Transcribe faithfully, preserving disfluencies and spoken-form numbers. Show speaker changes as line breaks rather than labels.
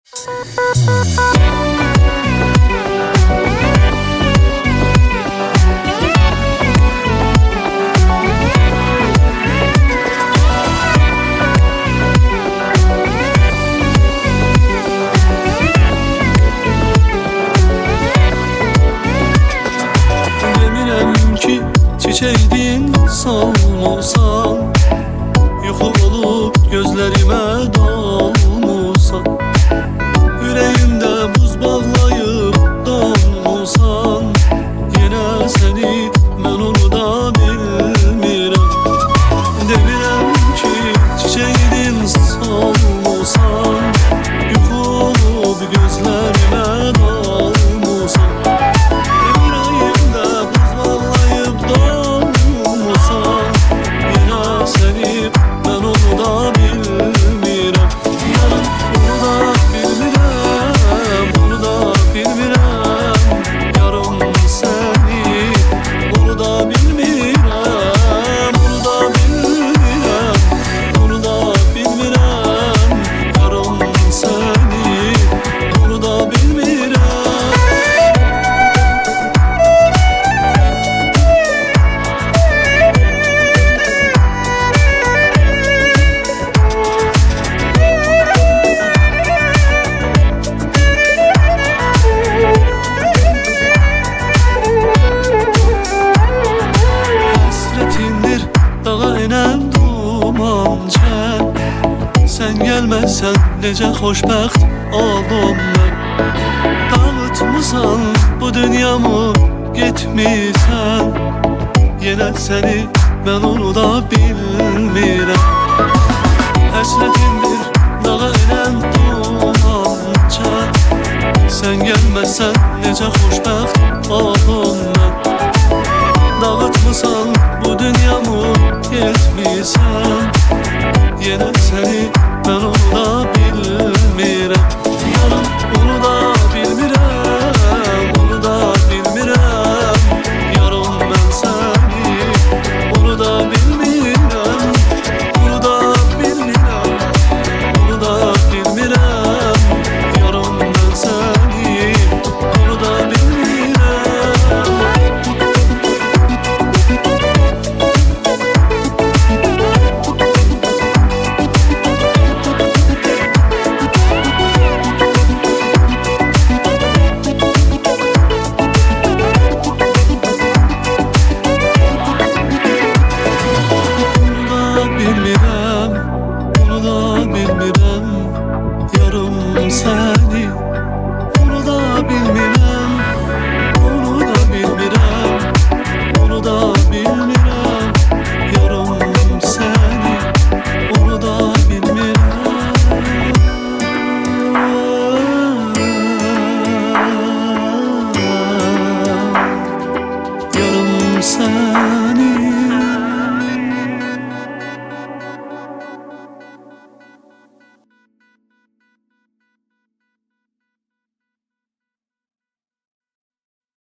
Çiçeğdin solmusan, yuxu olup gözlerime dolmusan, yüreğimde buz bağlayıp donmusan, yine seni ben onu da bilmirəm. Demirəm ki çiçeğdin solmusan, yuxu olup gözlerime dolmusan, sen gelmezsen nece hoşbəxt oldum ben. Dağıtmısan bu dünyamı gitmişsen, yine seni ben onu da bilmirəm. Həsrətindir dağa enen dumanca, sen gelmezsen nece hoşbəxt oldum ben. Dağıtmısan bu dünyamı gitmişsen, yine seni